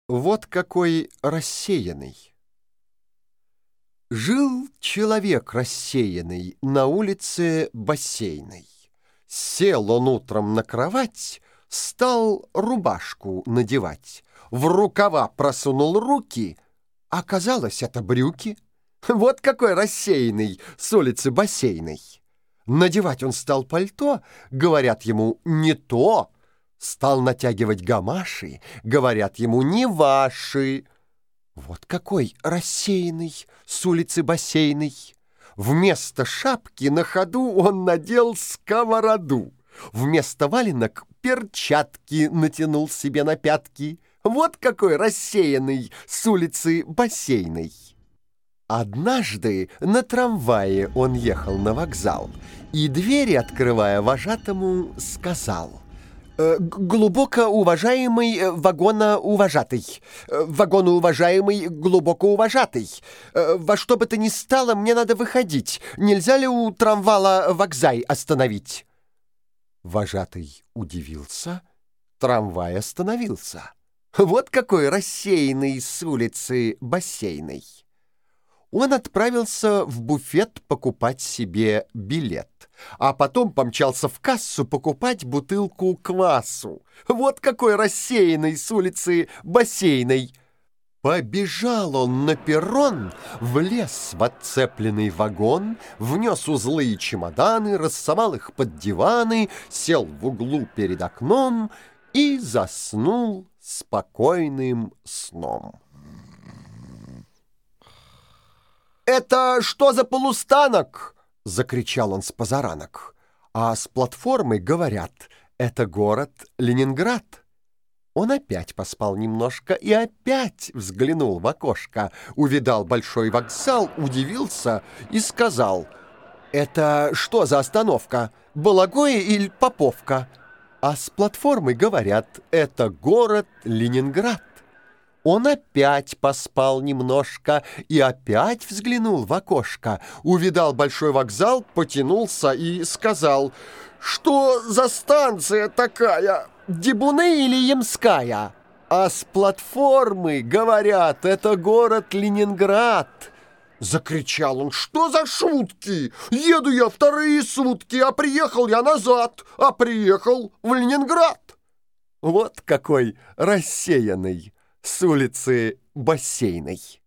Вот какой рассеянный. Жил человек рассеянный на улице Бассейной. Сел он утром на кровать, стал рубашку надевать. В рукава просунул руки, оказалось, это брюки. Вот какой рассеянный с улицы Бассейной. Надевать он стал пальто, говорят ему, не то. Стал натягивать гамаши, говорят ему, не ваши. Вот какой рассеянный с улицы Бассейной. Вместо шапки на ходу он надел сковороду. Вместо валенок перчатки натянул себе на пятки. Вот какой рассеянный с улицы Бассейной. Однажды на трамвае он ехал на вокзал и, двери открывая, вожатому сказал: «Глубоко уважаемый вагоноуважатый, вагоноуважаемый глубоко уважатый, во что бы то ни стало, мне надо выходить. Нельзя ли у трамвала вокзай остановить?» Вожатый удивился, трамвай остановился. Вот какой рассеянный с улицы Бассейной. Он отправился в буфет покупать себе билет, а потом помчался в кассу покупать бутылку квасу. Вот какой рассеянный с улицы Бассейной. Побежал он на перрон, влез в отцепленный вагон, внес узлы и чемоданы, рассовал их под диваны, сел в углу перед окном и заснул спокойным сном. «Это что за полустанок?» — закричал он с позаранок. А с платформы говорят: «Это город Ленинград». Он опять поспал немножко и опять взглянул в окошко, увидал большой вокзал, удивился и сказал: «Это что за остановка? Балагоя или Поповка?» А с платформы говорят: «Это город Ленинград». Он опять поспал немножко и опять взглянул в окошко, увидал большой вокзал, потянулся и сказал: «Что за станция такая? Дебуны или Ямская?» А с платформы говорят: «Это город Ленинград». Закричал он: «Что за шутки? Еду я вторые сутки, а приехал я назад, а приехал в Ленинград». Вот какой рассеянный с улицы Бассейной.